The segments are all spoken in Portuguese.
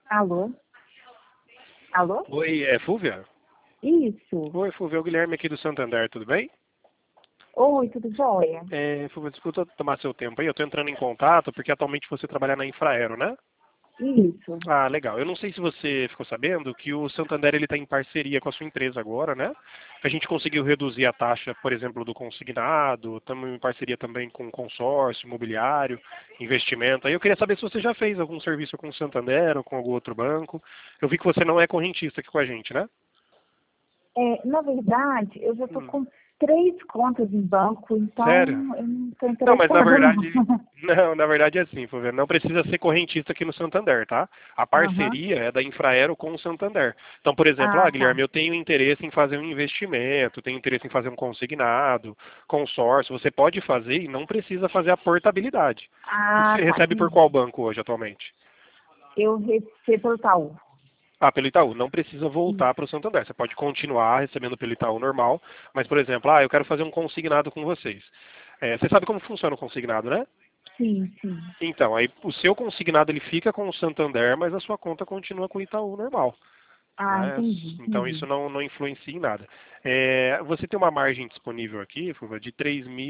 Alô? Alô? Oi, é Fúvia? Isso. Oi, Fúvia, é o Guilherme aqui do Santander, tudo bem? Oi, tudo jóia? Fúvia, desculpa tomar seu tempo aí, eu estou entrando em contato porque atualmente você trabalha na Infraero, né? Isso. Ah, legal. Eu não sei se você ficou sabendo que o Santander ele está em parceria com a sua empresa agora, né? A gente conseguiu reduzir a taxa, por exemplo, do consignado, estamos em parceria também com consórcio, imobiliário, investimento. Aí eu queria saber se você já fez algum serviço com o Santander ou com algum outro banco. Eu vi que você não é correntista aqui com a gente, né? Na verdade, eu já estou Hum. com 3 contas em banco, então Sério? eu não estou Não, mas na interessada, não. verdade, não, na verdade é assim, Fúvia, não precisa ser correntista aqui no Santander, tá? A Aham. parceria é da Infraero com o Santander. Então, por exemplo, Ah, tá. Guilherme, eu tenho interesse em fazer um investimento, tenho interesse em fazer um consignado, consórcio, você pode fazer e não precisa fazer a portabilidade. Ah, Você tá, recebe por entendi. qual banco hoje atualmente? Eu recebo o Itaú. Ah, pelo Itaú. Não precisa Isso. voltar para o Santander. Você pode continuar recebendo pelo Itaú normal, mas, por exemplo, eu quero fazer um consignado com vocês. Você sabe como funciona o consignado, né? Sim, sim. Então, aí o seu consignado ele fica com o Santander, mas a sua conta continua com o Itaú normal. Ah, Né? entendi, Então isso entendi. não influencia em nada. Você tem uma margem disponível aqui, Fulvia, de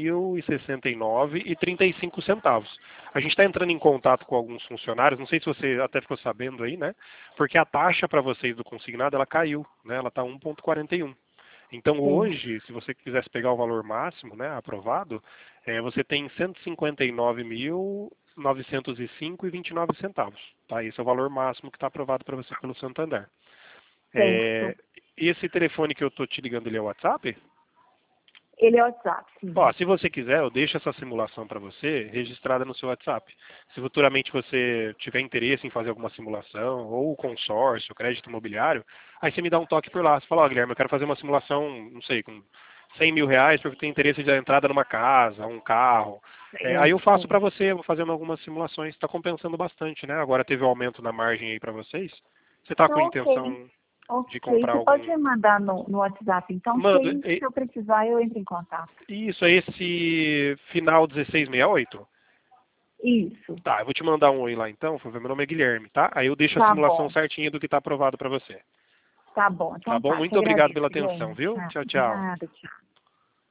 3.069,35 centavos. A gente está entrando em contato com alguns funcionários, não sei se você até ficou sabendo aí, né? Porque a taxa para vocês do consignado ela caiu, né? Ela está 1,41. Então Certo. hoje, se você quisesse pegar o valor máximo, né, aprovado, você tem 159.905,29 centavos. Tá? Esse é o valor máximo que está aprovado para você pelo Santander. Certo. É, esse telefone que eu estou te ligando, ele é o WhatsApp? Ele é o WhatsApp, sim. Ó, se você quiser, eu deixo essa simulação para você registrada no seu WhatsApp. Se futuramente você tiver interesse em fazer alguma simulação, ou consórcio, crédito imobiliário, aí você me dá um toque por lá. Você fala, ó, Guilherme, eu quero fazer uma simulação, não sei, com 100 mil reais, porque eu tenho interesse de dar entrada numa casa, um carro. Aí eu Certo, faço para certo. você, vou fazendo algumas simulações. Está compensando bastante, né? Agora teve o aumento na margem aí para vocês. Você está com Não, ok. intenção de Ok. comprar Você pode algum... me mandar no WhatsApp, então, que Manda, aí, se eu precisar, eu entro em contato. isso, é esse final 1668? Isso. Tá, eu vou te mandar um oi lá então, meu nome é Guilherme, tá? Aí eu deixo a Tá simulação bom. certinha do que está aprovado para você. Tá bom. Tá Então bom? tá. Te Muito obrigado agradeço, pela atenção, Guilherme. viu? Tá. Tchau, De tchau. nada, tchau.